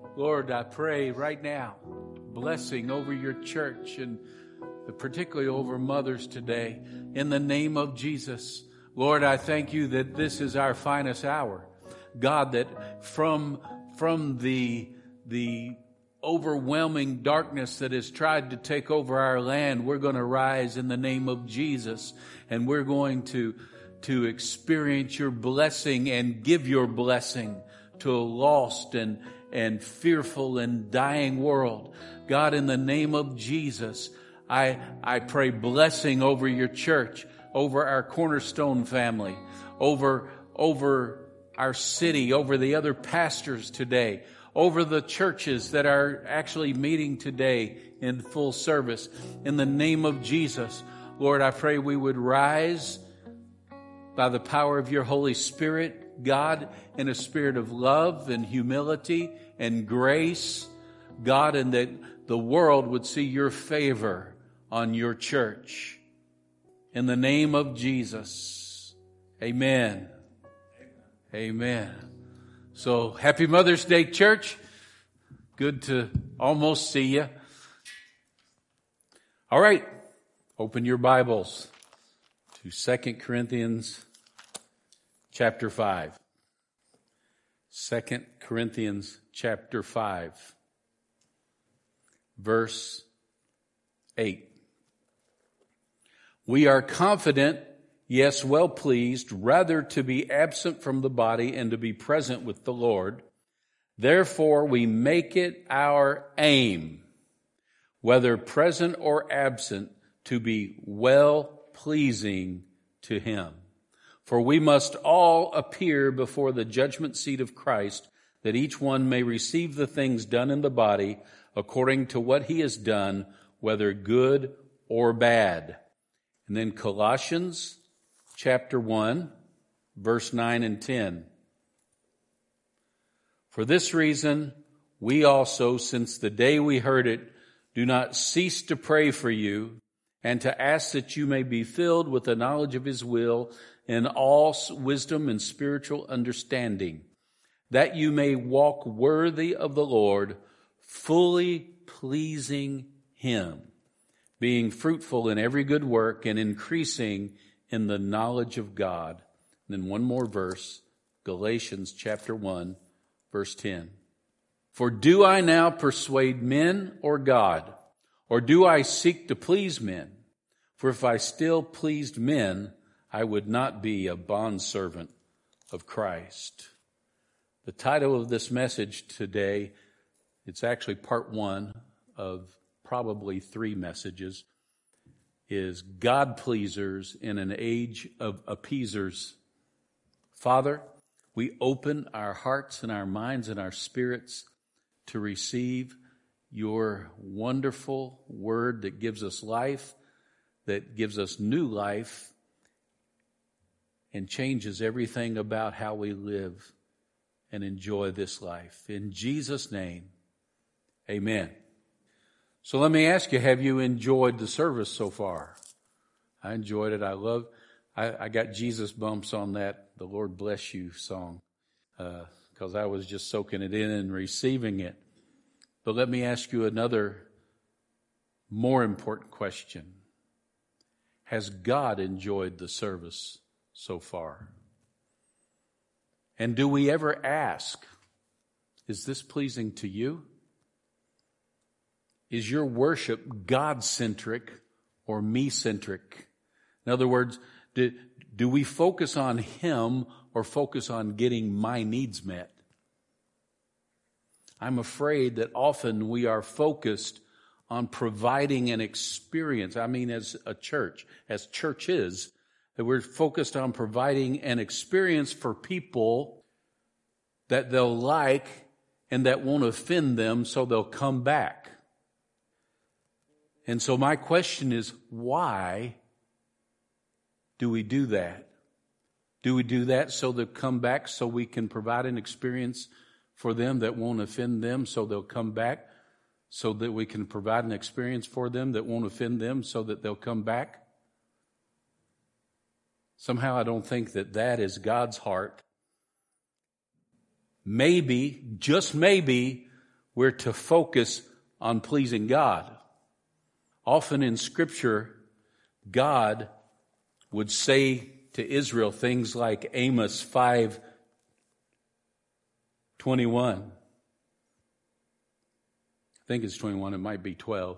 Lord, I pray right now, blessing over your church and particularly over mothers today. In the name of Jesus, Lord, I thank you that this is our finest hour. God, that from the overwhelming darkness that has tried to take over our land, we're going to rise in the name of Jesus, and we're going to experience your blessing and give your blessing to a lost and fearful and dying world. God, in the name of Jesus, I pray blessing over your church, over our Cornerstone family, over our city, over the other pastors today, over the churches that are actually meeting today in full service. In the name of Jesus, Lord, I pray we would rise by the power of your Holy Spirit, God, in a spirit of love and humility and grace, God, and that the world would see your favor on your church. In the name of Jesus, amen. Amen. So, happy Mother's Day, church. Good to almost see you. All right, open your Bibles to 2 Corinthians chapter 5. 2 Corinthians chapter 5, verse 8. We are confident, yes, well pleased, rather to be absent from the body and to be present with the Lord. Therefore, we make it our aim, whether present or absent, to be well pleasing to him. For we must all appear before the judgment seat of Christ, that each one may receive the things done in the body according to what he has done, whether good or bad. And then Colossians chapter 1, verse 9 and 10. For this reason, we also, since the day we heard it, do not cease to pray for you and to ask that you may be filled with the knowledge of his will in all wisdom and spiritual understanding, that you may walk worthy of the Lord, fully pleasing him, being fruitful in every good work and increasing in the knowledge of God. And then one more verse, Galatians chapter 1, verse 10. For do I now persuade men or God? Or do I seek to please men? For if I still pleased men, I would not be a bondservant of Christ. The title of this message today, it's actually part one of probably 3 messages, is God pleasers in an age of appeasers. Father, we open our hearts and our minds and our spirits to receive your wonderful word that gives us life, that gives us new life, and changes everything about how we live and enjoy this life. In Jesus' name, amen. So let me ask you, have you enjoyed the service so far? I enjoyed it. I got Jesus bumps on that "The Lord Bless You" song because I was just soaking it in and receiving it. But let me ask you another more important question. Has God enjoyed the service so far? And do we ever ask, is this pleasing to you? Is your worship God-centric or me-centric? In other words, do we focus on him or focus on getting my needs met? I'm afraid that often we are focused on providing an experience. I mean, as a church, as churches, that we're focused on providing an experience for people that they'll like and that won't offend them, so they'll come back. And so my question is, why do we do that? Do we do that so they'll come back so we can provide an experience for them that won't offend them, so they'll come back, so that we can provide an experience for them that won't offend them, so that they'll come back? Somehow I don't think that is God's heart. Maybe, just maybe, We're to focus on pleasing God. Often in Scripture, God would say to Israel things like Amos 5:21. I think it's 21, it might be 12.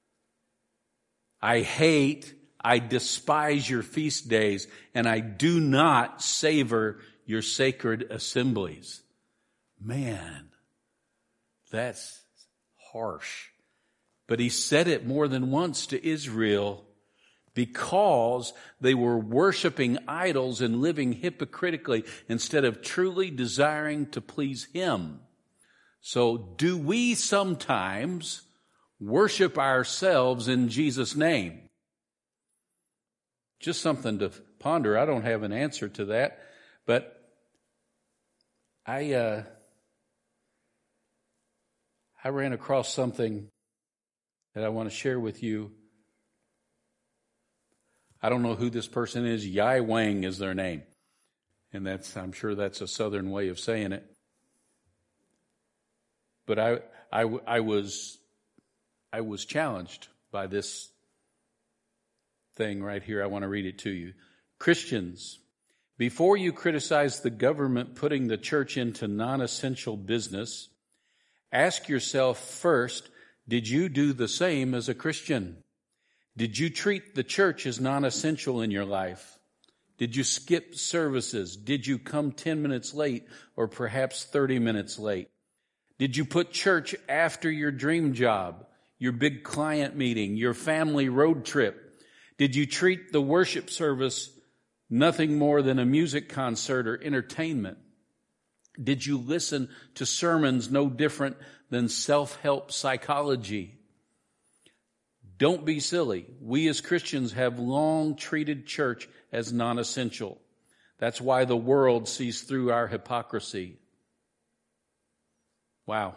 I despise your feast days, and I do not savor your sacred assemblies. Man, that's harsh. But he said it more than once to Israel because they were worshiping idols and living hypocritically instead of truly desiring to please him. So do we sometimes worship ourselves in Jesus' name? Just something to ponder. I don't have an answer to that, but I ran across something that I want to share with you. I don't know who this person is. Yai Wang is their name. And I'm sure that's a southern way of saying it. But I was challenged by this thing right here. I want to read it to you. Christians, before you criticize the government putting the church into non-essential business, ask yourself first, did you do the same as a Christian? Did you treat the church as non-essential in your life? Did you skip services? Did you come 10 minutes late or perhaps 30 minutes late? Did you put church after your dream job, your big client meeting, your family road trip? Did you treat the worship service nothing more than a music concert or entertainment? Did you listen to sermons no different than self-help psychology? Don't be silly. We as Christians have long treated church as non-essential. That's why the world sees through our hypocrisy. Wow.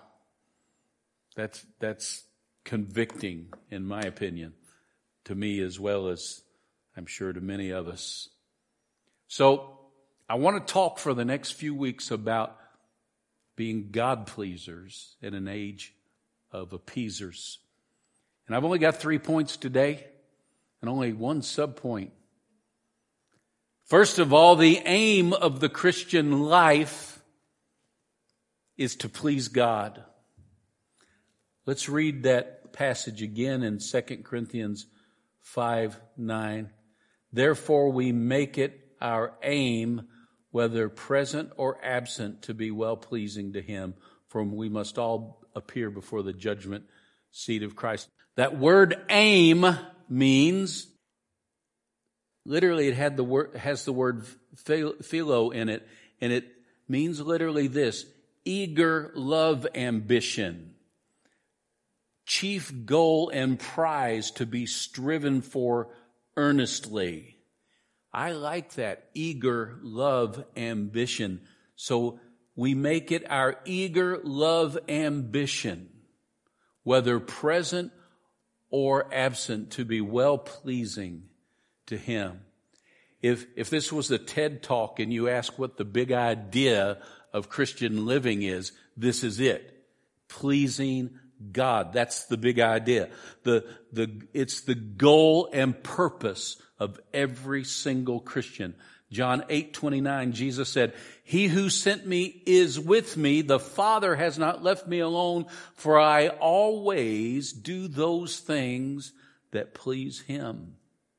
That's convicting, in my opinion, to me as well as I'm sure to many of us. So I want to talk for the next few weeks about being God-pleasers in an age of appeasers. And I've only got 3 points today and only one subpoint. First of all, the aim of the Christian life is to please God. Let's read that passage again in 2 Corinthians 5:9. Therefore we make it our aim, whether present or absent, to be well-pleasing to him, for we must all appear before the judgment seat of Christ. That word aim means, literally it has the word philo in it, and it means literally this: eager love ambition, chief goal and prize to be striven for earnestly. I like that, eager love ambition. So we make it our eager love ambition, whether present or absent, to be well-pleasing to him. If this was a TED Talk and you ask what the big idea of Christian living is, this is it. Pleasing God. That's the big idea. It's the goal and purpose of every single Christian. John 8:29, Jesus said, "He who sent me is with me. The Father has not left me alone, for I always do those things that please him."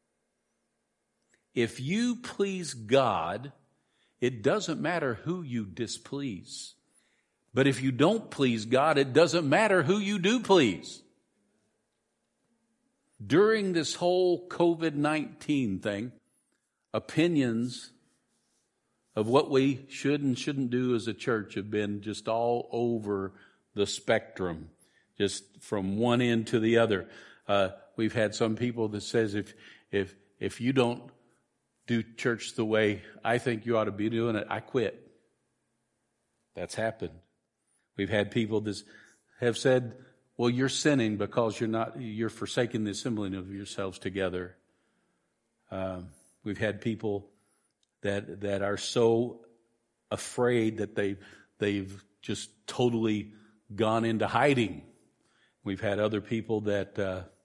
If you please God, it doesn't matter who you displease. But if you don't please God, it doesn't matter who you do please. During this whole COVID-19 thing, opinions of what we should and shouldn't do as a church have been just all over the spectrum, just from one end to the other. We've had some people that says if you don't do church the way I think you ought to be doing it, I quit. That's happened. We've had people that have said, well, you're sinning because you're forsaking the assembling of yourselves together. We've had people that are so afraid that they've just totally gone into hiding. We've had other people that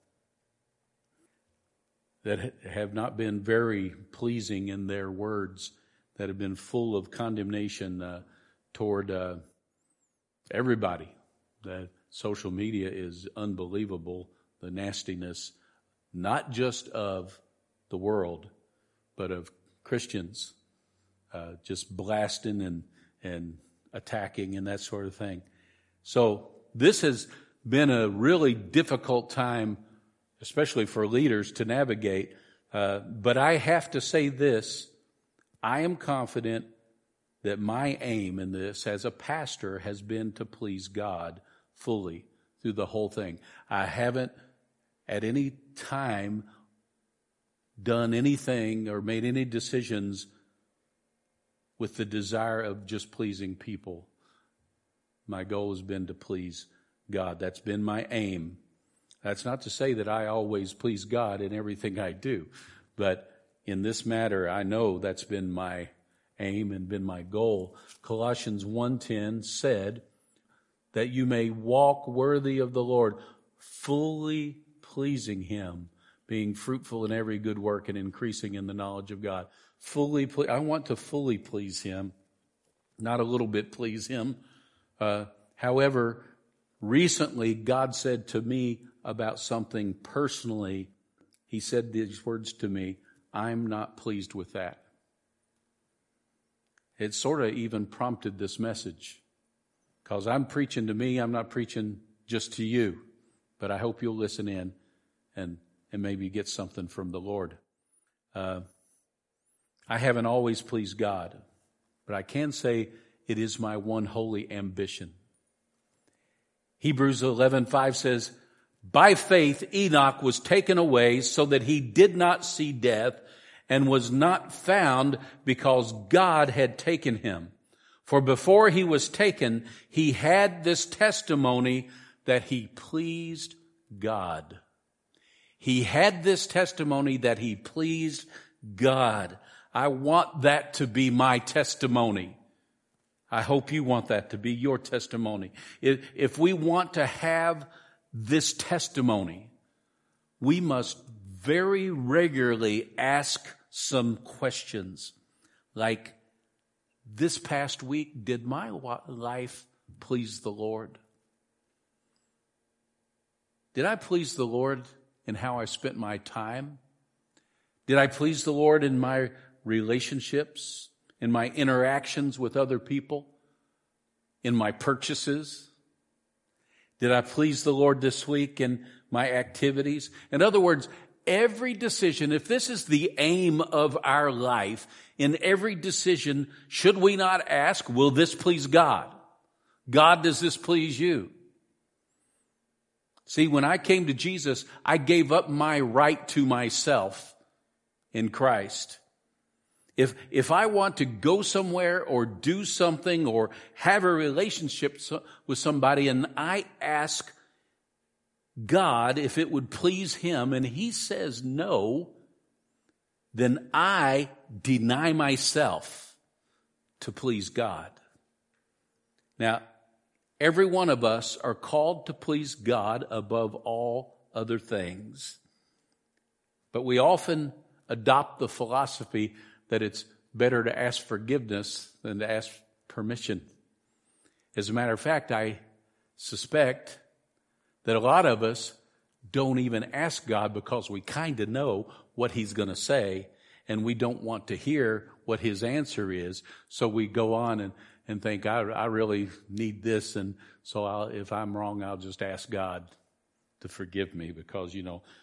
have not been very pleasing in their words, that have been full of condemnation toward everybody. That social media is unbelievable, the nastiness, not just of the world, but of Christians, just blasting and attacking and that sort of thing. So this has been a really difficult time, especially for leaders, to navigate. But I have to say this, I am confident that my aim in this as a pastor has been to please God fully through the whole thing. I haven't at any time done anything or made any decisions with the desire of just pleasing people. My goal has been to please God. That's been my aim. That's not to say that I always please God in everything I do, but in this matter, I know that's been my aim and been my goal. Colossians 1:10 said that you may walk worthy of the Lord, fully pleasing Him, being fruitful in every good work and increasing in the knowledge of God. I want to fully please Him, not a little bit please Him. However, recently God said to me about something personally. He said these words to me, I'm not pleased with that. It sort of even prompted this message, because I'm preaching to me, I'm not preaching just to you, but I hope you'll listen in and maybe get something from the Lord. I haven't always pleased God, but I can say it is my one holy ambition. Hebrews 11:5 says, by faith Enoch was taken away so that he did not see death, and was not found because God had taken him. For before he was taken, he had this testimony that he pleased God. He had this testimony that he pleased God. I want that to be my testimony. I hope you want that to be your testimony. If we want to have this testimony, we must very regularly ask some questions. Like, this past week, did my life please the Lord? Did I please the Lord in how I spent my time? Did I please the Lord in my relationships, in my interactions with other people, in my purchases? Did I please the Lord this week in my activities? In other words, every decision, if this is the aim of our life, in every decision, should we not ask, will this please God? God, does this please you? See, when I came to Jesus, I gave up my right to myself in Christ. If I want to go somewhere or do something or have a relationship with somebody and I ask God if it would please Him and He says no, then I deny myself to please God. Now, every one of us are called to please God above all other things. But we often adopt the philosophy that it's better to ask forgiveness than to ask permission. As a matter of fact, I suspect that a lot of us don't even ask God because we kind of know what He's going to say, and we don't want to hear what His answer is. So we go on and think, I really need this, and so if I'm wrong, I'll just ask God to forgive me because,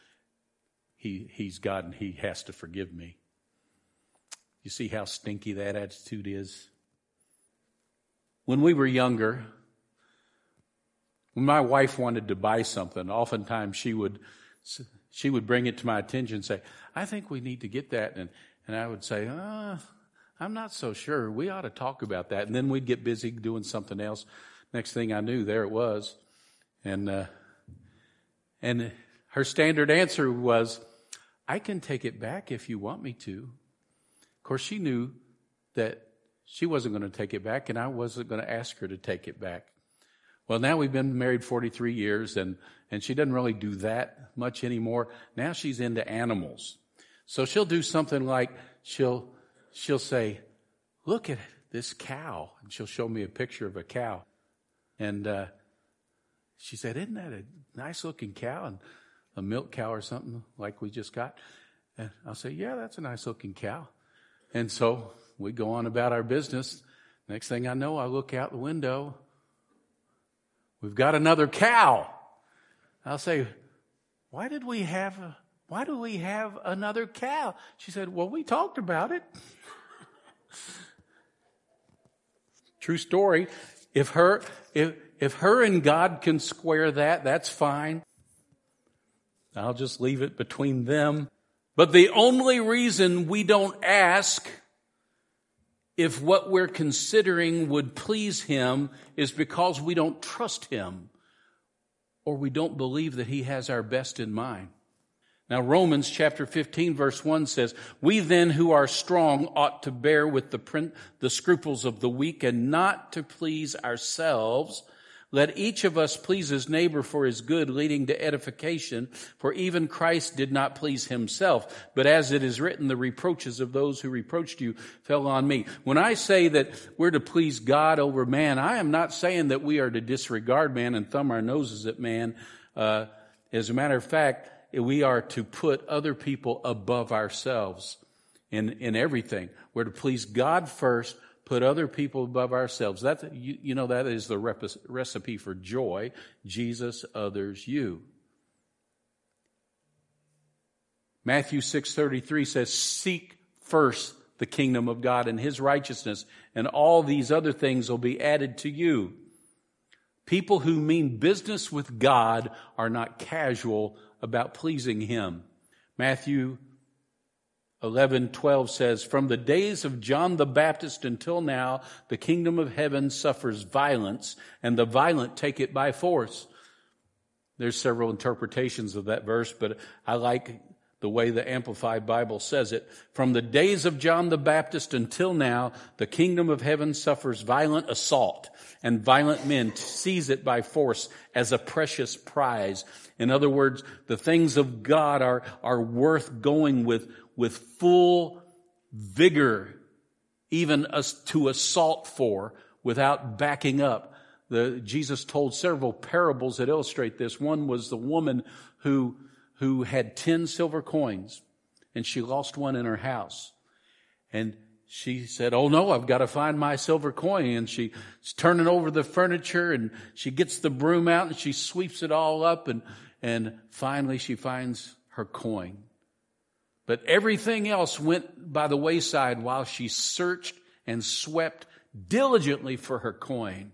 He's God and He has to forgive me. You see how stinky that attitude is? When we were younger, when my wife wanted to buy something, oftentimes she would bring it to my attention and say, I think we need to get that. And I would say, I'm not so sure. We ought to talk about that. And then we'd get busy doing something else. Next thing I knew, there it was. And her standard answer was, I can take it back if you want me to. Of course, she knew that she wasn't going to take it back, and I wasn't going to ask her to take it back. Well, now we've been married 43 years, and she doesn't really do that much anymore. Now she's into animals. So she'll do something like she'll say, look at this cow. And she'll show me a picture of a cow. And she said, isn't that a nice looking cow? And a milk cow or something like we just got. And I'll say, yeah, that's a nice looking cow. And so we go on about our business. Next thing I know, I look out the window. We've got another cow. I'll say, why do we have another cow? She said, well, we talked about it. True story. If her and God can square that, that's fine. I'll just leave it between them. But the only reason we don't ask if what we're considering would please Him is because we don't trust Him, or we don't believe that He has our best in mind. Now, Romans chapter 15 verse 1 says, we then who are strong ought to bear with the scruples of the weak and not to please ourselves. Let each of us please his neighbor for his good, leading to edification. For even Christ did not please himself. But as it is written, the reproaches of those who reproached you fell on me. When I say that we're to please God over man, I am not saying that we are to disregard man and thumb our noses at man. As a matter of fact, we are to put other people above ourselves in everything. We're to please God first, put other people above ourselves. That is the recipe for joy. Jesus, others, you. Matthew 6:33 says, seek first the kingdom of God and His righteousness, and all these other things will be added to you. People who mean business with God are not casual about pleasing Him. Matthew 11:12 says, from the days of John the Baptist until now, the kingdom of heaven suffers violence, and the violent take it by force. There's several interpretations of that verse, but I like the way the Amplified Bible says it. From the days of John the Baptist until now, the kingdom of heaven suffers violent assault, and violent men seize it by force as a precious prize. In other words, the things of God are worth going with full vigor, even to assault for, without backing up. Jesus told several parables that illustrate this. One was the woman who had 10 silver coins, and she lost one in her house. And she said, oh no, I've got to find my silver coin. And she's turning over the furniture, and she gets the broom out, and she sweeps it all up, and finally she finds her coin. But everything else went by the wayside while she searched and swept diligently for her coin.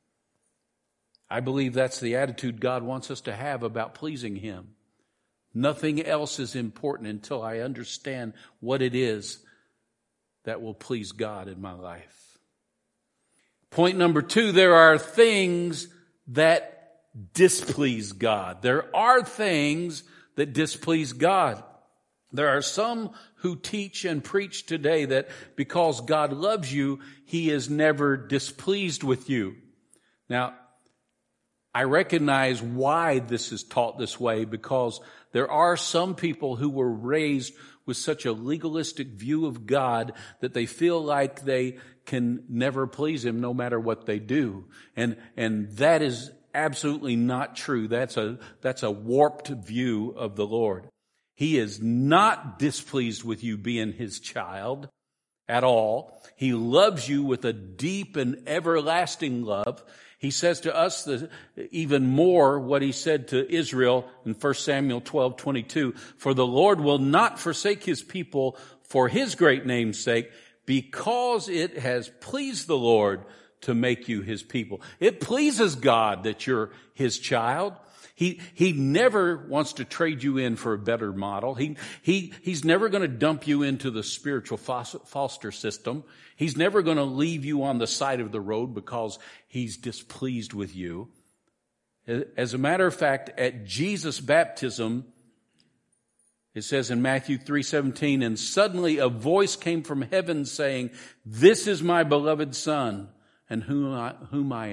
I believe that's the attitude God wants us to have about pleasing Him. Nothing else is important until I understand what it is that will please God in my life. Point number 2, there are things that displease God. There are things that displease God. There are some who teach and preach today that because God loves you, He is never displeased with you. Now, I recognize why this is taught this way, because there are some people who were raised with such a legalistic view of God that they feel like they can never please Him no matter what they do. And that is absolutely not true. That's a warped view of the Lord. He is not displeased with you being His child at all. He loves you with a deep and everlasting love. He says to us even more what He said to Israel in 1 Samuel 12:22. For the Lord will not forsake His people for His great name's sake, because it has pleased the Lord to make you His people. It pleases God that you're His child. He never wants to trade you in for a better model. He's never going to dump you into the spiritual foster system. He's never going to leave you on the side of the road because He's displeased with you. As a matter of fact, at Jesus' baptism, it says in Matthew 3:17, and suddenly a voice came from heaven saying, this is my beloved Son, and whom I am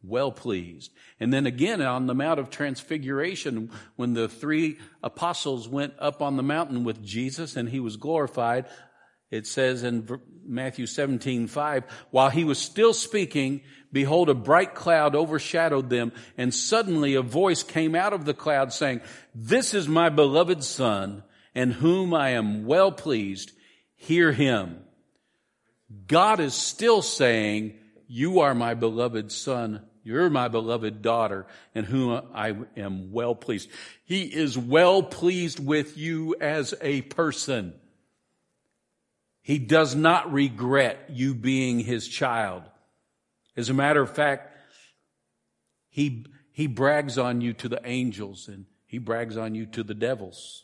well pleased. And then again on the Mount of Transfiguration, when the 3 apostles went up on the mountain with Jesus and he was glorified, it says in Matthew 17:5, while he was still speaking, behold, a bright cloud overshadowed them, and suddenly a voice came out of the cloud saying, "This is my beloved Son, in whom I am well pleased. Hear him." God is still saying, "You are my beloved Son. You're my beloved daughter, in whom I am well pleased." He is well pleased with you as a person. He does not regret you being his child. As a matter of fact, he brags on you to the angels and he brags on you to the devils.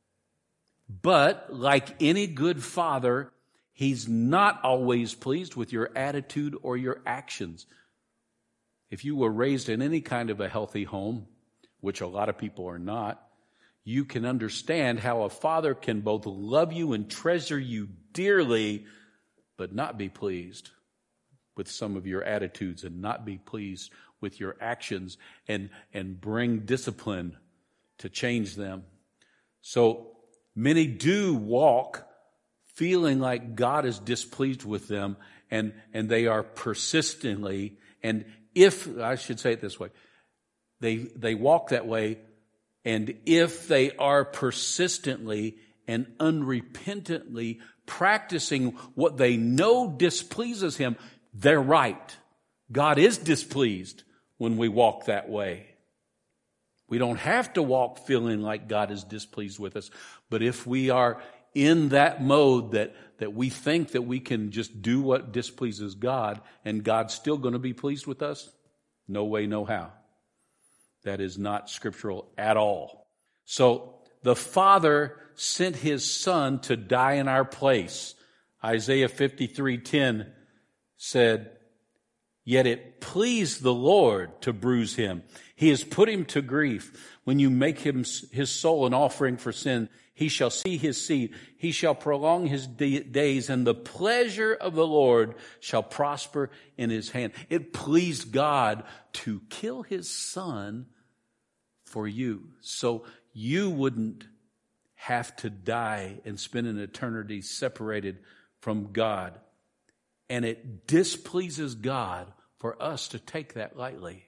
But like any good father, he's not always pleased with your attitude or your actions. If you were raised in any kind of a healthy home, which a lot of people are not, you can understand how a father can both love you and treasure you dearly, but not be pleased with some of your attitudes and not be pleased with your actions and bring discipline to change them. So many do walk feeling like God is displeased with them, and they are persistently, and if, I should say it this way, they walk that way, and if they are persistently and unrepentantly practicing what they know displeases him, they're right. God is displeased when we walk that way. We don't have to walk feeling like God is displeased with us, but if we are in that mode that we think that we can just do what displeases God and God's still going to be pleased with us, no way, no how. That is not scriptural at all. So the Father sent his Son to die in our place. Isaiah 53:10 said, "Yet it pleased the Lord to bruise him. He has put him to grief. When you make him his soul an offering for sin, he shall see his seed. He shall prolong his days, and the pleasure of the Lord shall prosper in his hand." It pleased God to kill his Son for you, so you wouldn't have to die and spend an eternity separated from God. And it displeases God for us to take that lightly.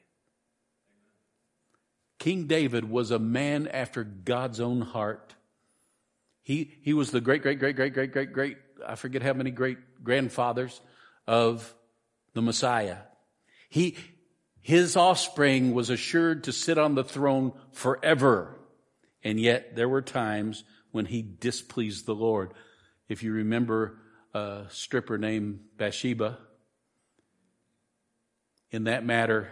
King David was a man after God's own heart. He was the great, I forget how many great grandfathers of the Messiah. His offspring was assured to sit on the throne forever. And yet there were times when he displeased the Lord. If you remember a stripper named Bathsheba, in that matter,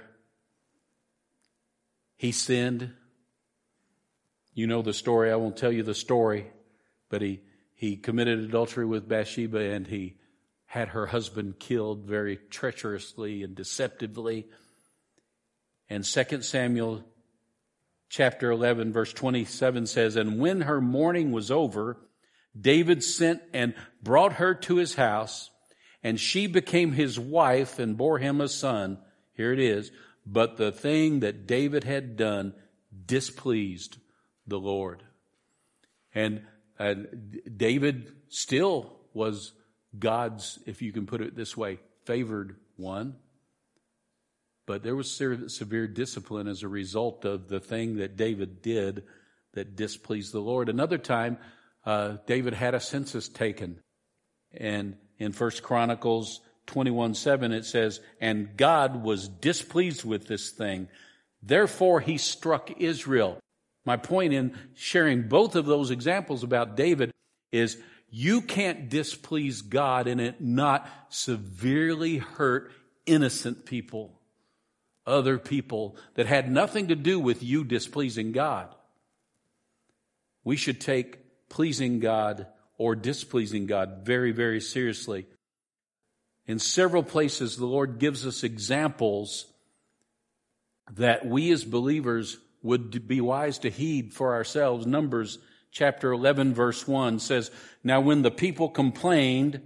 he sinned. You know the story. I won't tell you the story. But he committed adultery with Bathsheba, and he had her husband killed very treacherously and deceptively. And 2 Samuel chapter 11, verse 27 says, "And when her mourning was over, David sent and brought her to his house, and she became his wife and bore him a son." Here it is. "But the thing that David had done displeased the Lord." And David still was God's, if you can put it this way, favored one. But there was severe discipline as a result of the thing that David did that displeased the Lord. Another time, David had a census taken. And in 1 Chronicles 21:7, it says, "And God was displeased with this thing. Therefore he struck Israel." My point in sharing both of those examples about David is you can't displease God and it not severely hurt innocent people, other people that had nothing to do with you displeasing God. We should take pleasing God or displeasing God very, very seriously. In several places, the Lord gives us examples that we as believers would be wise to heed for ourselves. Numbers chapter 11, verse 1 says, "Now when the people complained,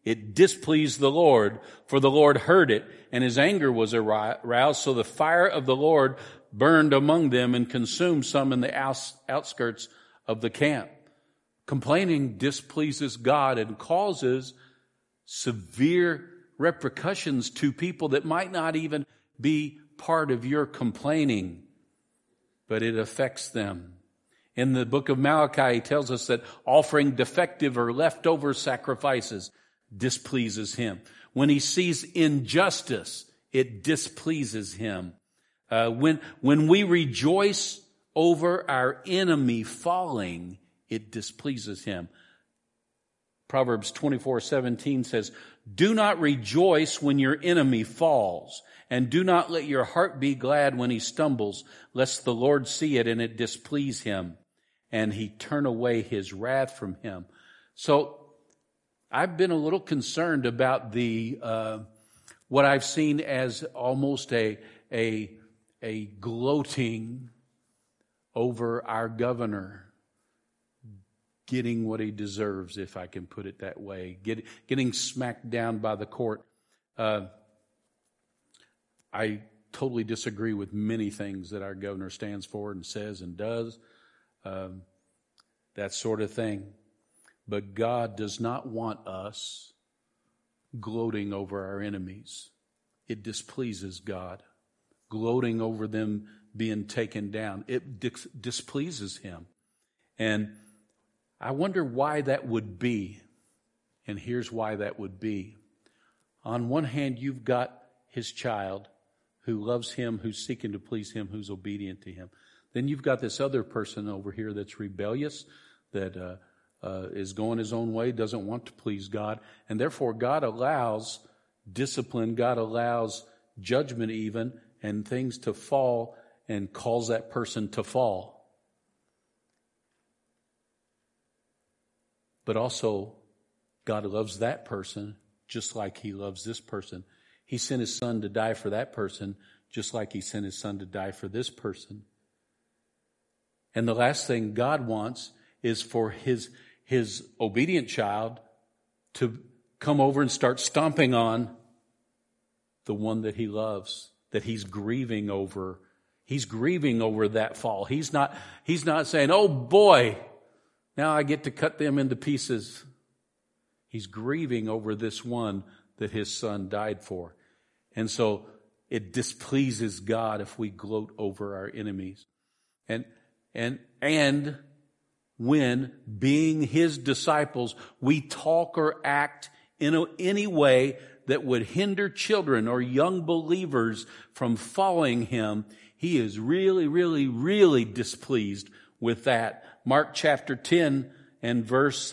It displeased the Lord, for the Lord heard it, and his anger was aroused. So the fire of the Lord burned among them and consumed some in the outskirts of the camp. Complaining displeases God and causes severe repercussions to people that might not even be part of your complaining, but it affects them. In the book of Malachi, he tells us that offering defective or leftover sacrifices displeases him. When he sees injustice, it displeases him. When we rejoice over our enemy falling, it displeases him. Proverbs 24:17 says, "Do not rejoice when your enemy falls, and do not let your heart be glad when he stumbles, lest the Lord see it and it displease him, and he turn away his wrath from him." So I've been a little concerned about what I've seen as almost a gloating over our governor getting what he deserves, if I can put it that way, getting smacked down by the court. I totally disagree with many things that our governor stands for and says and does, that sort of thing. But God does not want us gloating over our enemies. It displeases God. Gloating over them being taken down, it displeases him. And I wonder why that would be. And here's why that would be. On one hand, you've got his child who loves him, who's seeking to please him, who's obedient to him. Then you've got this other person over here that's rebellious, that is going his own way, doesn't want to please God. And therefore, God allows discipline, God allows judgment even, and things to fall, and calls that person to fall. But also, God loves that person just like he loves this person. He sent his son to die for that person just like he sent his son to die for this person. And the last thing God wants is for his obedient child to come over and start stomping on the one that he loves, that he's grieving over. He's grieving over that fall. He's not saying, "Oh boy, now I get to cut them into pieces." He's grieving over this one that his son died for. And so it displeases God if we gloat over our enemies. And when, being his disciples, we talk or act in any way that would hinder children or young believers from following him, he is really, really, really displeased with that. Mark chapter 10 and verse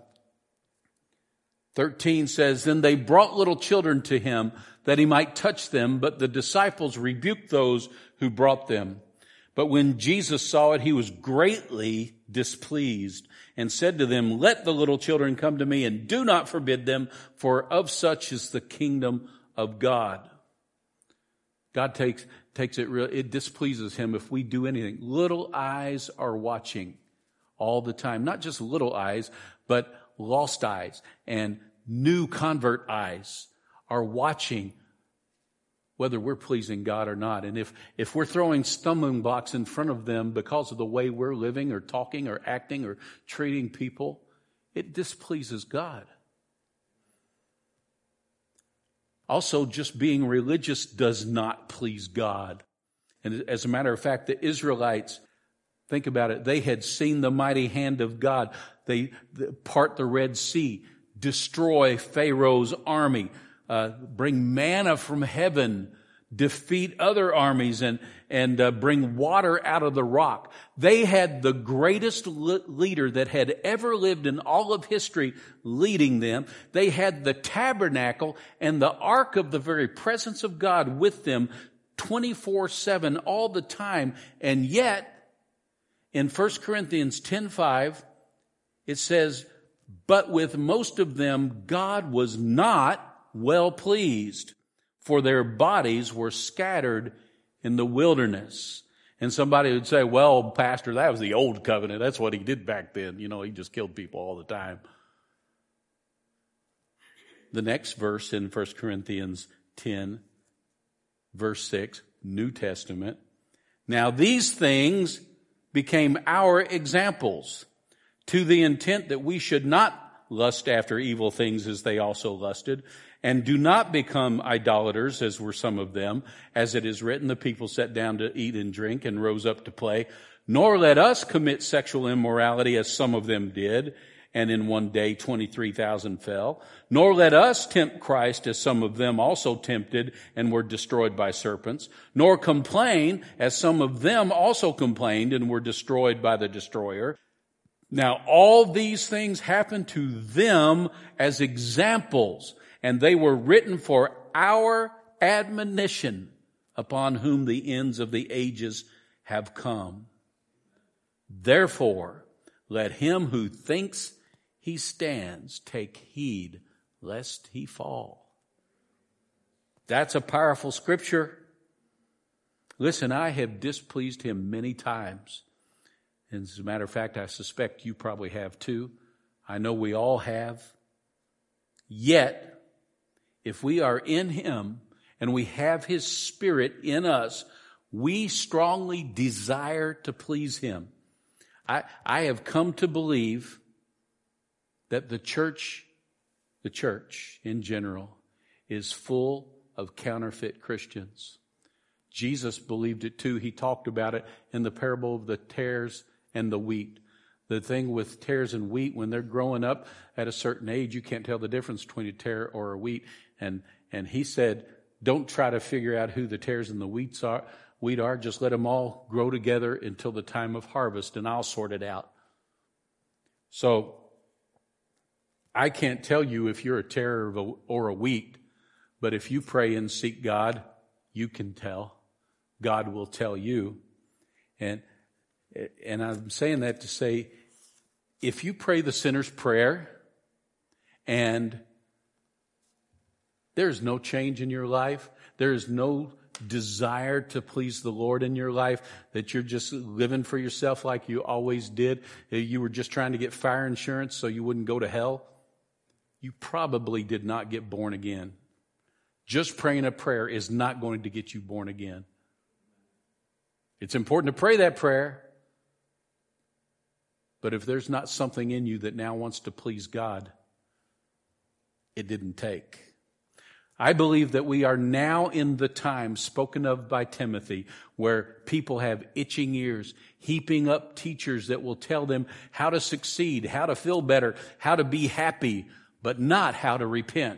13 says, "Then they brought little children to him that he might touch them, but the disciples rebuked those who brought them. But when Jesus saw it, he was greatly displeased and said to them, 'Let the little children come to me and do not forbid them, for of such is the kingdom of God.'" God takes it real. It displeases him if we do anything. Little eyes are watching all the time. Not just little eyes, but lost eyes and new convert eyes are watching whether we're pleasing God or not. And if we're throwing stumbling blocks in front of them because of the way we're living or talking or acting or treating people, it displeases God. Also, just being religious does not please God. And as a matter of fact, the Israelites, think about it, they had seen the mighty hand of God. They part the Red Sea, destroy Pharaoh's army, bring manna from heaven, defeat other armies, and bring water out of the rock. They had the greatest leader that had ever lived in all of history leading them. They had the tabernacle and the ark of the very presence of God with them 24/7 all the time. And yet, in 1 Corinthians 10:5, it says, "But with most of them God was not well pleased, for their bodies were scattered in the wilderness." And somebody would say, "Well, Pastor, that was the old covenant. That's what he did back then. He just killed people all the time." the next verse in 1 Corinthians 10, verse 6, New Testament. Now these things became our examples, to the intent that we should not lust after evil things as they also lusted, and do not become idolaters as were some of them, as it is written, the people sat down to eat and drink and rose up to play. Nor let us commit sexual immorality as some of them did, and in one day 23,000 fell. Nor let us tempt Christ as some of them also tempted and were destroyed by serpents. Nor complain as some of them also complained and were destroyed by the destroyer. Now all these things happened to them as examples, and they were written for our admonition, upon whom the ends of the ages have come. Therefore, let him who thinks he stands take heed lest he fall. That's a powerful scripture. Listen, I have displeased him many times. And as a matter of fact, I suspect you probably have too. I know we all have. Yet, if we are in him and we have his Spirit in us, we strongly desire to please him. I have come to believe that the church in general is full of counterfeit Christians. Jesus believed it too. He talked about it in the parable of the tares and the wheat. The thing with tares and wheat, when they're growing up at a certain age, you can't tell the difference between a tare or a wheat. And he said, don't try to figure out who the tares and the wheat are. Just let them all grow together until the time of harvest, and I'll sort it out. So I can't tell you if you're a tare or a wheat, but if you pray and seek God, you can tell. God will tell you. And I'm saying that to say, if you pray the sinner's prayer and there's no change in your life, there is no desire to please the Lord in your life, that you're just living for yourself like you always did, you were just trying to get fire insurance so you wouldn't go to hell, you probably did not get born again. Just praying a prayer is not going to get you born again. It's important to pray that prayer, but if there's not something in you that now wants to please God, it didn't take. I believe that we are now in the time spoken of by Timothy where people have itching ears, heaping up teachers that will tell them how to succeed, how to feel better, how to be happy, but not how to repent.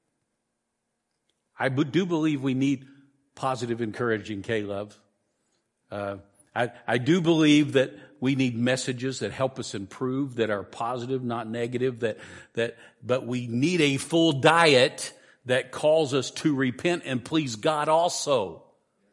I do believe we need positive, encouraging K-Love. I do believe that we need messages that help us improve, that are positive, not negative, but we need a full diet that calls us to repent and please God also.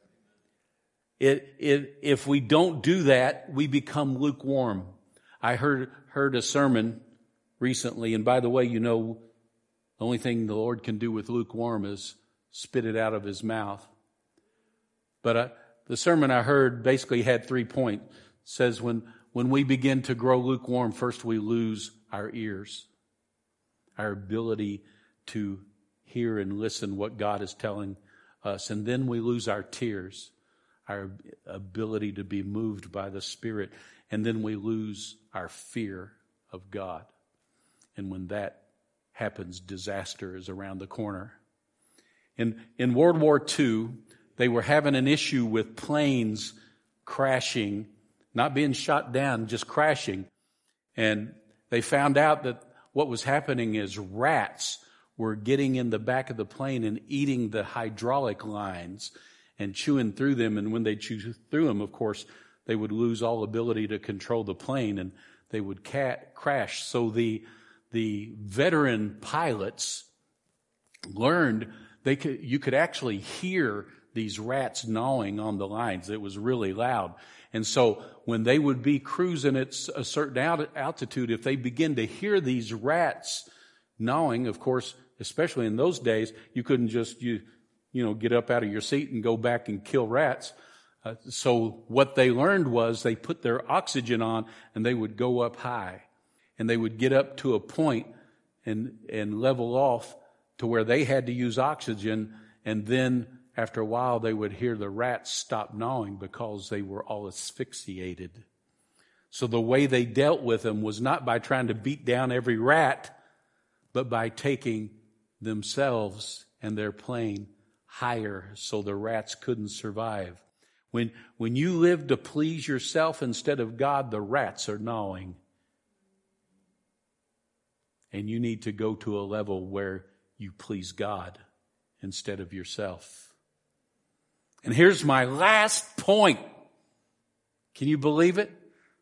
If we don't do that, we become lukewarm. I heard a sermon recently, and by the way, the only thing the Lord can do with lukewarm is spit it out of his mouth. But the sermon I heard basically had 3 points. It says when we begin to grow lukewarm, first we lose our ears, our ability to hear and listen what God is telling us. And then we lose our tears, our ability to be moved by the Spirit. And then we lose our fear of God. And when that happens, disaster is around the corner. In World War II, they were having an issue with planes crashing, not being shot down, just crashing. And they found out that what was happening is rats were getting in the back of the plane and eating the hydraulic lines and chewing through them. And when they chew through them, of course, they would lose all ability to control the plane and they would crash. So the veteran pilots learned you could actually hear these rats gnawing on the lines. It was really loud. And so when they would be cruising at a certain altitude, if they begin to hear these rats gnawing, of course, especially in those days, you couldn't just get up out of your seat and go back and kill rats. So what they learned was they put their oxygen on and they would go up high and they would get up to a point and level off to where they had to use oxygen, and then after a while they would hear the rats stop gnawing because they were all asphyxiated. So the way they dealt with them was not by trying to beat down every rat, but by taking themselves and their plane higher so the rats couldn't survive. When you live to please yourself instead of God, the rats are gnawing. And you need to go to a level where you please God instead of yourself. And here's my last point. Can you believe it?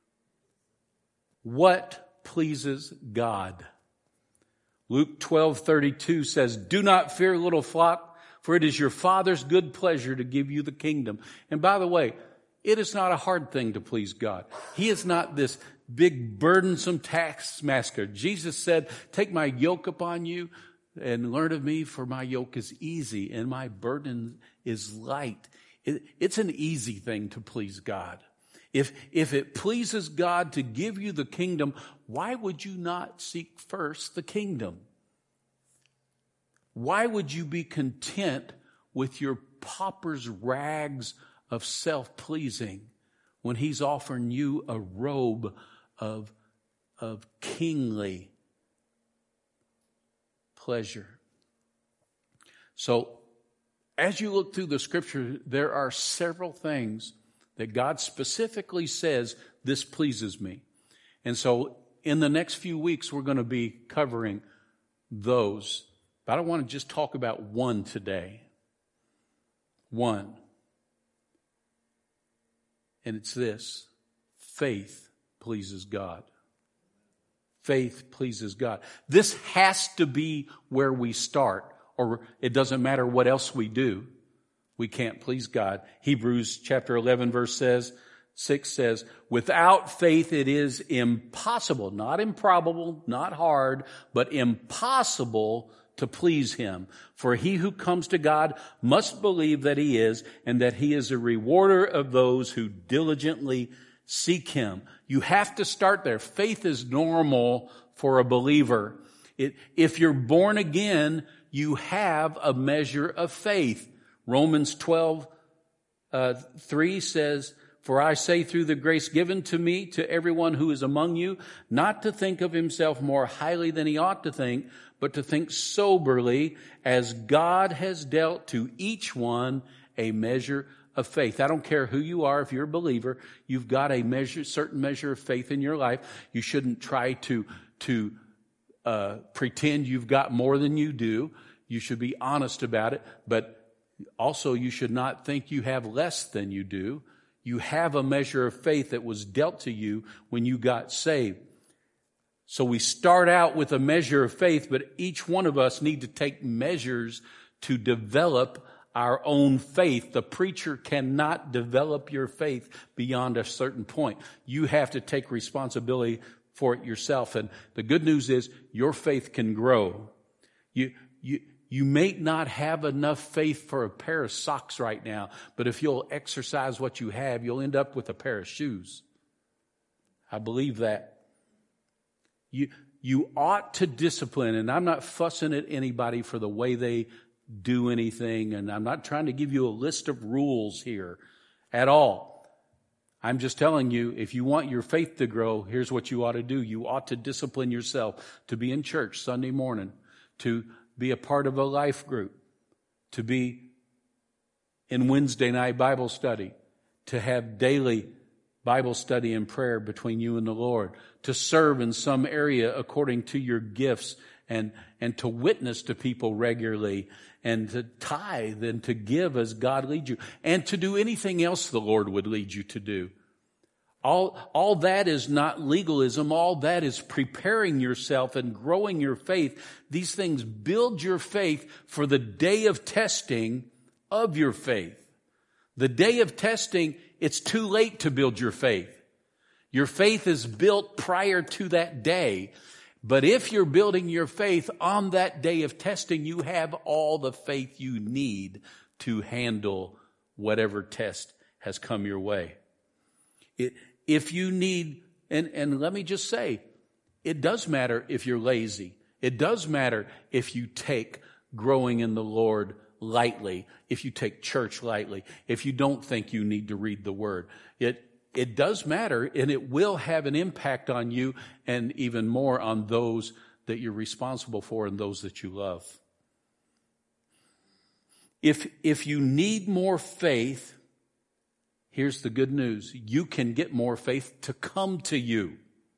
What pleases God? Luke 12:32 says, "Do not fear, little flock, for it is your Father's good pleasure to give you the kingdom." And by the way, it is not a hard thing to please God. He is not this big burdensome taskmaster. Jesus said, "Take my yoke upon you and learn of me, for my yoke is easy and my burden is light." It's an easy thing to please God. If it pleases God to give you the kingdom, why would you not seek first the kingdom? Why would you be content with your pauper's rags of self-pleasing when He's offering you a robe of kingly pleasure? So, as you look through the Scripture, there are several things that God specifically says, this pleases me. And so in the next few weeks, we're going to be covering those. But I don't want to just talk about one today. One. And it's this: faith pleases God. Faith pleases God. This has to be where we start, or it doesn't matter what else we do. We can't please God. Hebrews chapter 11 verse 6 says, "Without faith it is impossible," not improbable, not hard, but impossible to please Him. "For he who comes to God must believe that He is, and that He is a rewarder of those who diligently seek Him." You have to start there. Faith is normal for a believer. If you're born again, you have a measure of faith. Romans 12:3 says, "For I say through the grace given to me, to everyone who is among you, not to think of himself more highly than he ought to think, but to think soberly, as God has dealt to each one a measure of faith." I don't care who you are. If you're a believer, you've got a certain measure of faith in your life. You shouldn't try to pretend you've got more than you do. You should be honest about it, but also you should not think you have less than you do. You have a measure of faith that was dealt to you when you got saved. So we start out with a measure of faith, but each one of us need to take measures to develop our own faith. The preacher cannot develop your faith beyond a certain point. You have to take responsibility for it yourself. And the good news is your faith can grow. You may not have enough faith for a pair of socks right now, but if you'll exercise what you have, you'll end up with a pair of shoes. I believe that. You ought to discipline, and I'm not fussing at anybody for the way they do anything, and I'm not trying to give you a list of rules here at all. I'm just telling you, if you want your faith to grow, here's what you ought to do. You ought to discipline yourself to be in church Sunday morning, to be a part of a life group, to be in Wednesday night Bible study, to have daily Bible study and prayer between you and the Lord, to serve in some area according to your gifts, and to witness to people regularly, and to tithe and to give as God leads you, and to do anything else the Lord would lead you to do. All that is not legalism. All that is preparing yourself and growing your faith. These things build your faith for the day of testing of your faith. The day of testing, it's too late to build your faith. Your faith is built prior to that day. But if you're building your faith on that day of testing, you have all the faith you need to handle whatever test has come your way. If you need, and let me just say, it does matter if you're lazy. It does matter if you take growing in the Lord lightly, if you take church lightly, if you don't think you need to read the Word. It does matter, and it will have an impact on you and even more on those that you're responsible for and those that you love. If you need more faith, here's the good news. You can get more faith to come to you.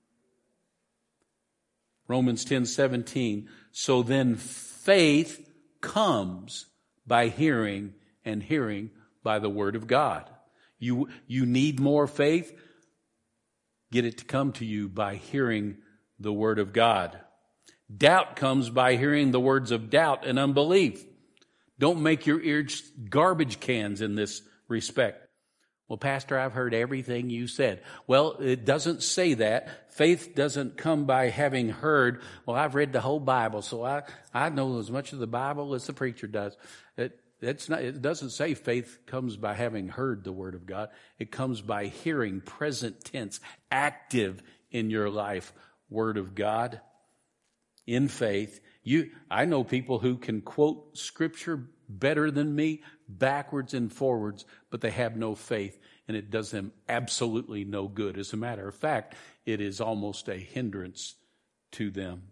Romans 10:17. So then faith comes by hearing, and hearing by the Word of God. You need more faith? Get it to come to you by hearing the Word of God. Doubt comes by hearing the words of doubt and unbelief. Don't make your ears garbage cans in this respect. Well, Pastor, I've heard everything you said. Well, it doesn't say that. Faith doesn't come by having heard. Well, I've read the whole Bible, so I know as much of the Bible as the preacher does. It doesn't say faith comes by having heard the Word of God. It comes by hearing, present tense, active in your life, Word of God. In faith, I know people who can quote Scripture better than me, backwards and forwards, but they have no faith, and it does them absolutely no good. As a matter of fact, it is almost a hindrance to them.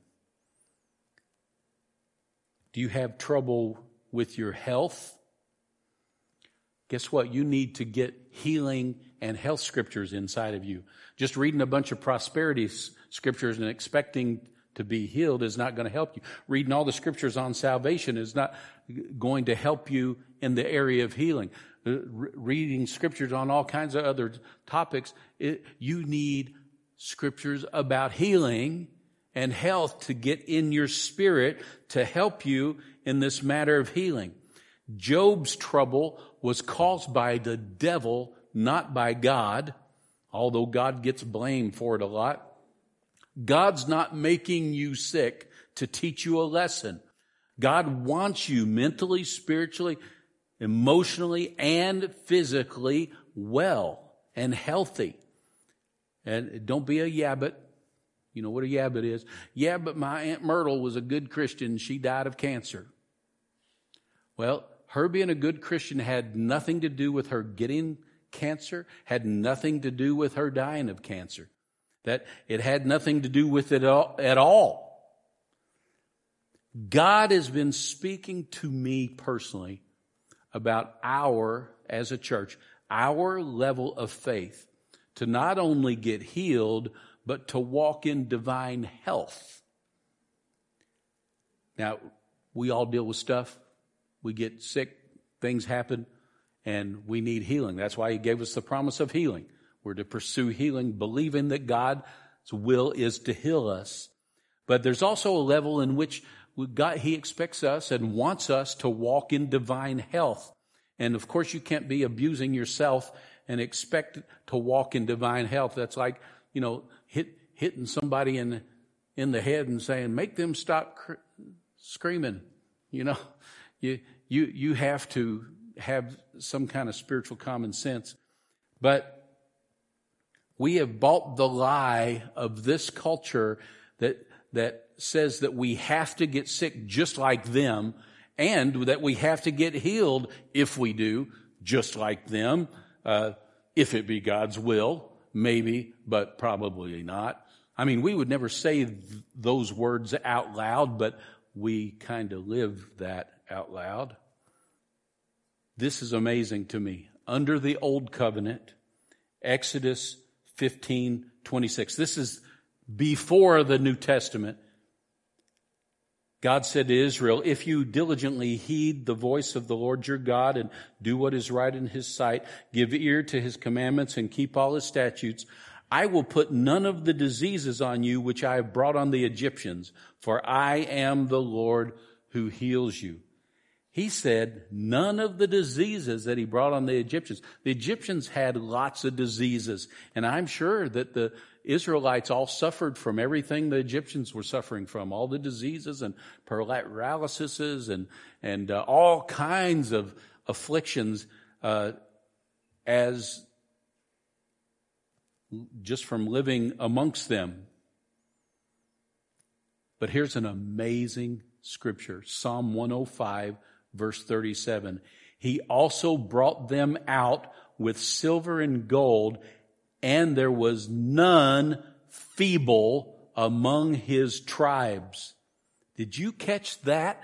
Do you have trouble with your health? Guess what? You need to get healing and health scriptures inside of you. Just reading a bunch of prosperity scriptures and expecting to be healed is not going to help you. Reading all the scriptures on salvation is not going to help you in the area of healing. Reading scriptures on all kinds of other topics, you need scriptures about healing and health to get in your spirit to help you in this matter of healing. Job's trouble was caused by the devil, not by God, although God gets blamed for it a lot. God's not making you sick to teach you a lesson. God wants you mentally, spiritually, emotionally, and physically well and healthy. And don't be a yabbit. You know what a yabbit is? Yeah, but my Aunt Myrtle was a good Christian. She died of cancer. Well, her being a good Christian had nothing to do with her getting cancer, had nothing to do with her dying of cancer. That it had nothing to do with it at all. God has been speaking to me personally about as a church, our level of faith to not only get healed, but to walk in divine health. Now, we all deal with stuff. We get sick, things happen, and we need healing. That's why He gave us the promise of healing. We're to pursue healing, believing that God's will is to heal us. But there's also a level in which He expects us and wants us to walk in divine health. And of course, you can't be abusing yourself and expect to walk in divine health. That's like, hitting somebody in the head and saying, make them stop screaming. You have to have some kind of spiritual common sense. But we have bought the lie of this culture that says that we have to get sick just like them, and that we have to get healed if we do, just like them, if it be God's will, maybe, but probably not. I mean, we would never say those words out loud, but we kind of live that out loud. This is amazing to me. Under the Old Covenant, Exodus 15:26. This is before the New Testament. God said to Israel, if you diligently heed the voice of the Lord your God and do what is right in His sight, give ear to His commandments and keep all His statutes, I will put none of the diseases on you which I have brought on the Egyptians, for I am the Lord who heals you. He said none of the diseases that He brought on the Egyptians. The Egyptians had lots of diseases, and I'm sure that the Israelites all suffered from everything the Egyptians were suffering from, all the diseases and paralysis and all kinds of afflictions as just from living amongst them. But here's an amazing scripture. Psalm 105, verse 37. He also brought them out with silver and gold, and there was none feeble among his tribes. Did you catch that?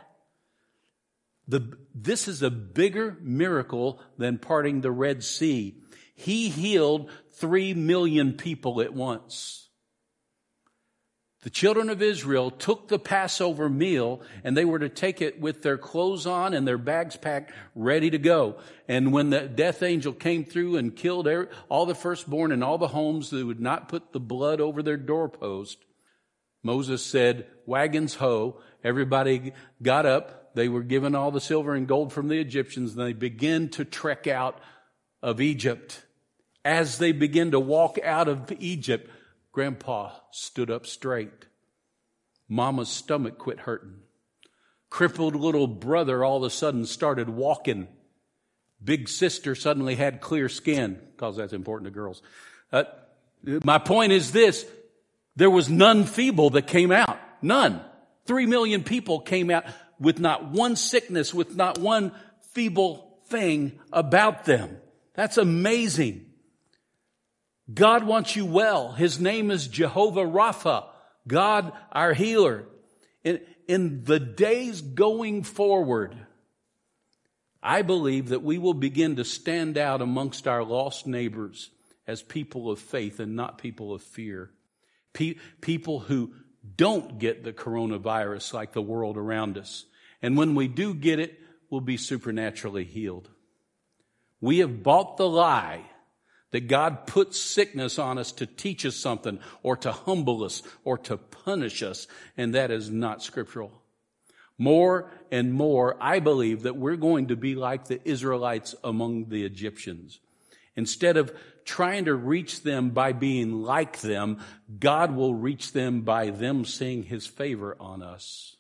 This is a bigger miracle than parting the Red Sea. He healed 3 million people at once. The children of Israel took the Passover meal, and they were to take it with their clothes on and their bags packed, ready to go. And when the death angel came through and killed all the firstborn in all the homes that would not put the blood over their doorpost, Moses said, "Wagons ho." Everybody got up. They were given all the silver and gold from the Egyptians, and they began to trek out of Egypt. As they began to walk out of Egypt, Grandpa stood up straight. Mama's stomach quit hurting. Crippled little brother all of a sudden started walking. Big sister suddenly had clear skin, because that's important to girls. My point is this: there was none feeble that came out. None. 3 million people came out with not one sickness, with not one feeble thing about them. That's amazing. God wants you well. His name is Jehovah Rapha, God our healer. In the days going forward, I believe that we will begin to stand out amongst our lost neighbors as people of faith and not people of fear. People who don't get the coronavirus like the world around us. And when we do get it, we'll be supernaturally healed. We have bought the lie that God puts sickness on us to teach us something, or to humble us, or to punish us, and that is not scriptural. More and more, I believe that we're going to be like the Israelites among the Egyptians. Instead of trying to reach them by being like them, God will reach them by them seeing His favor on us.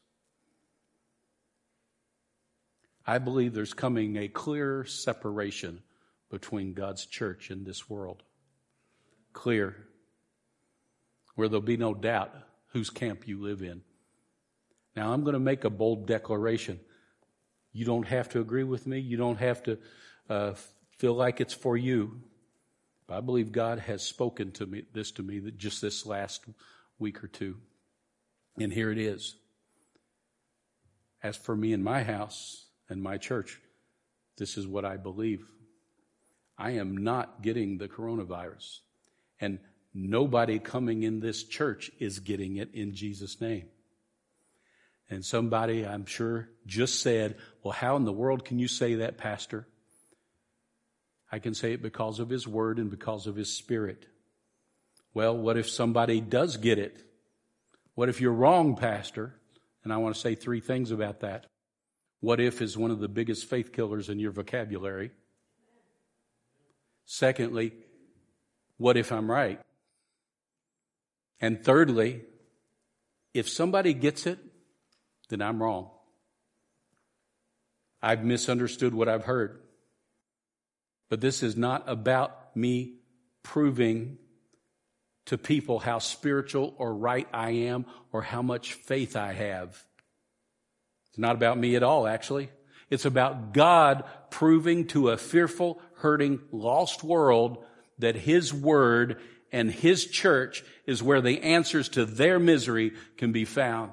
I believe there's coming a clear separation between God's church and this world. Clear. Where there'll be no doubt whose camp you live in. Now, I'm going to make a bold declaration. You don't have to agree with me. You don't have to feel like it's for you. But I believe God has spoken to me just this last week or two. And here it is. As for me and my house and my church, this is what I believe. I am not getting the coronavirus. And nobody coming in this church is getting it in Jesus' name. And somebody, I'm sure, just said, well, how in the world can you say that, Pastor? I can say it because of His Word and because of His Spirit. Well, what if somebody does get it? What if you're wrong, Pastor? And I want to say 3 things about that. What if is one of the biggest faith killers in your vocabulary. Secondly, what if I'm right? And thirdly, if somebody gets it, then I'm wrong. I've misunderstood what I've heard. But this is not about me proving to people how spiritual or right I am or how much faith I have. It's not about me at all, actually. It's about God proving to a fearful, hurting, lost world that His Word and His church is where the answers to their misery can be found.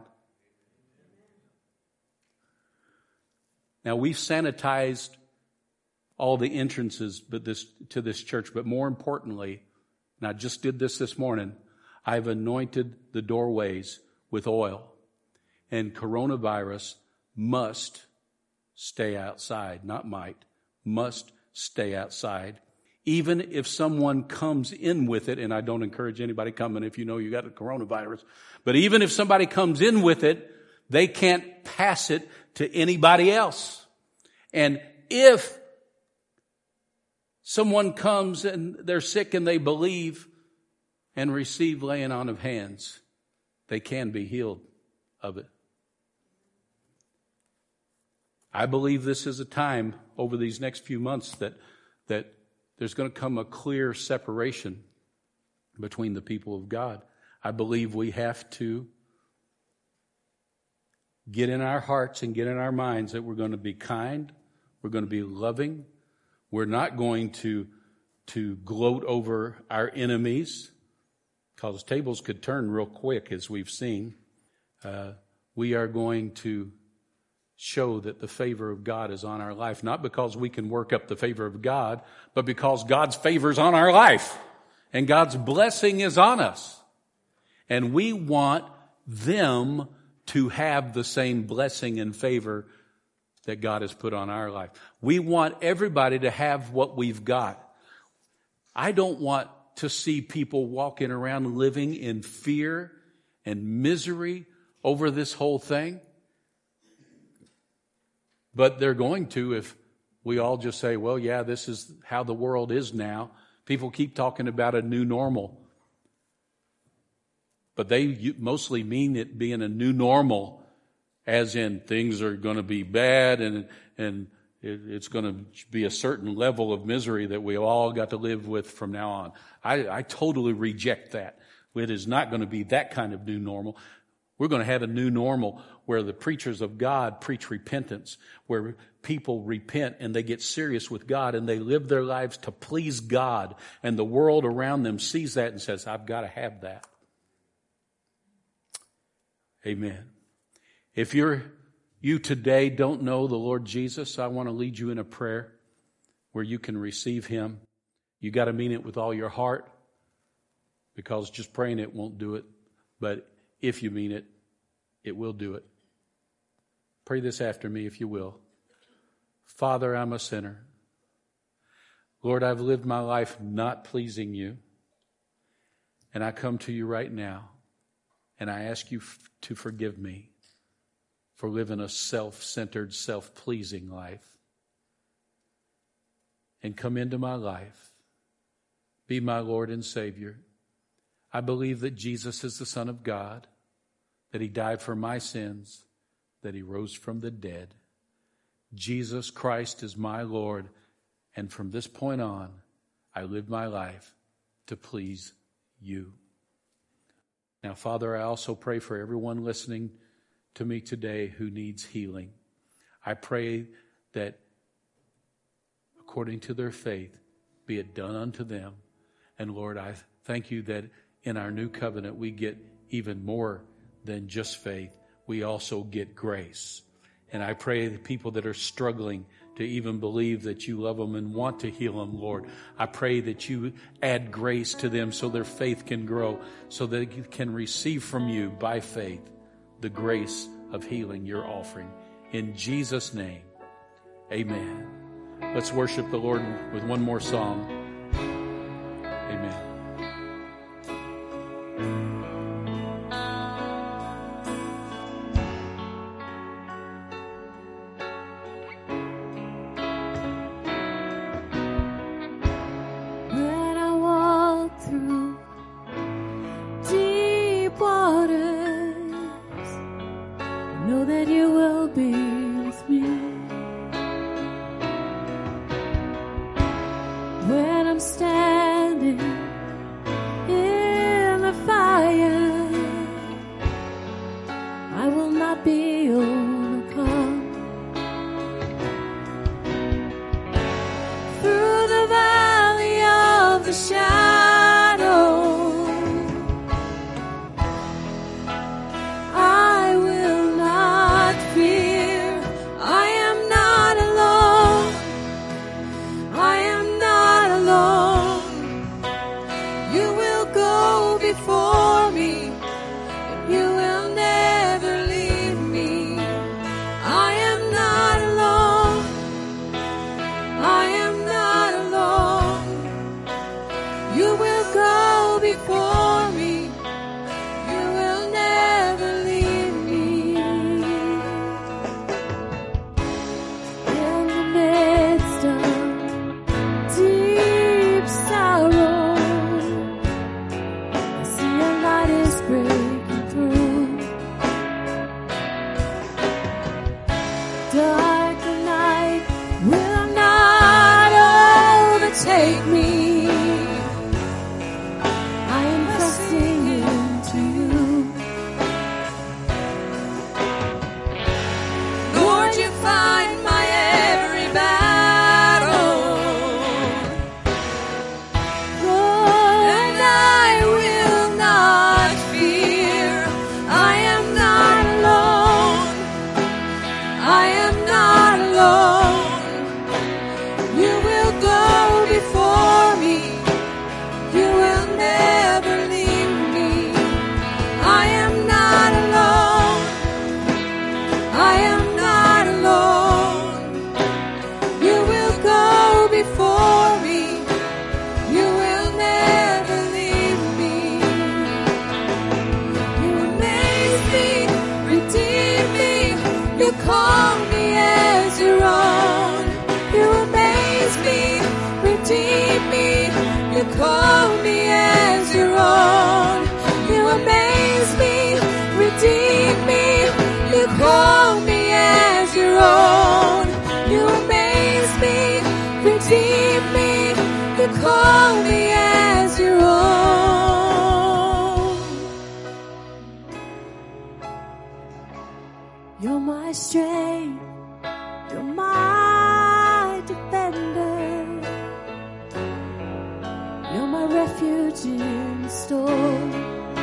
Now, we've sanitized all the entrances to this church, but more importantly, and I just did this morning, I've anointed the doorways with oil. And coronavirus must stay outside, not might, must stay outside. Even if someone comes in with it, and I don't encourage anybody coming if you know you got the coronavirus, but even if somebody comes in with it, they can't pass it to anybody else. And if someone comes and they're sick and they believe and receive laying on of hands, they can be healed of it. I believe this is a time over these next few months that there's going to come a clear separation between the people of God. I believe we have to get in our hearts and get in our minds that we're going to be kind, we're going to be loving, we're not going to gloat over our enemies, because tables could turn real quick, as we've seen. We are going to show that the favor of God is on our life, not because we can work up the favor of God, but because God's favor is on our life and God's blessing is on us. And we want them to have the same blessing and favor that God has put on our life. We want everybody to have what we've got. I don't want to see people walking around living in fear and misery over this whole thing. But they're going to if we all just say, well, yeah, this is how the world is now. People keep talking about a new normal. But they mostly mean it being a new normal, as in things are going to be bad and it's going to be a certain level of misery that we all got to live with from now on. I totally reject that. It is not going to be that kind of new normal. We're going to have a new normal where the preachers of God preach repentance, where people repent and they get serious with God and they live their lives to please God, and the world around them sees that and says, I've got to have that. Amen. If you today don't know the Lord Jesus, I want to lead you in a prayer where you can receive Him. You got to mean it with all your heart, because just praying it won't do it. But if you mean it, it will do it. Pray this after me if you will. Father, I'm a sinner. Lord, I've lived my life not pleasing you. And I come to you right now and I ask you to forgive me for living a self-centered, self-pleasing life. And come into my life. Be my Lord and Savior. I believe that Jesus is the Son of God, that He died for my sins, that He rose from the dead. Jesus Christ is my Lord, and from this point on, I live my life to please you. Now, Father, I also pray for everyone listening to me today who needs healing. I pray that according to their faith, be it done unto them. And Lord, I thank you that in our new covenant, we get even more than just faith. We also get grace. And I pray the people that are struggling to even believe that you love them and want to heal them, Lord, I pray that you add grace to them so their faith can grow, so that they can receive from you by faith the grace of healing you're offering. In Jesus' name, amen. Let's worship the Lord with one more song. Amen. Take me. I am call me as your own. You amaze me, redeem me. You call me as your own. You amaze me, redeem me. You call me as your own. You're my strength. You're my defender. You're my refuge in the storm.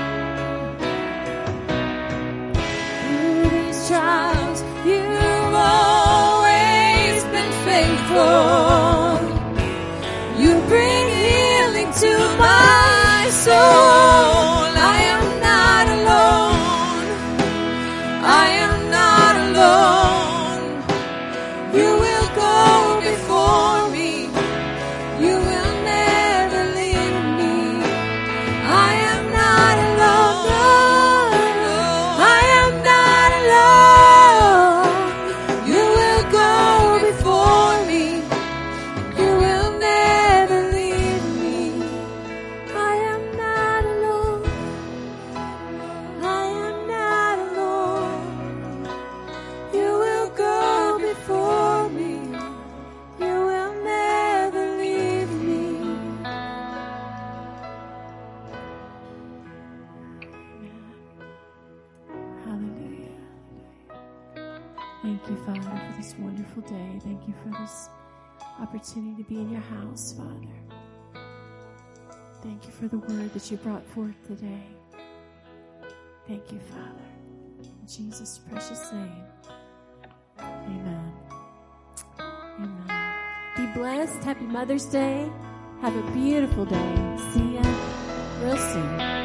Through these trials, you've always been faithful. You bring healing to my soul. I am not alone. I am not alone. You will go before me. You will never leave me. I am not alone. I am not alone. You will go before me. You will never leave me. I am not alone. I am not alone. You will go before me. You will never leave me. Hallelujah. Thank you, Father, for this wonderful day. Thank you for this opportunity to be in your house, Father. Thank you for the word that you brought forth today. Thank you, Father. In Jesus' precious name. Amen. Amen. Be blessed. Happy Mother's Day. Have a beautiful day. See ya real soon.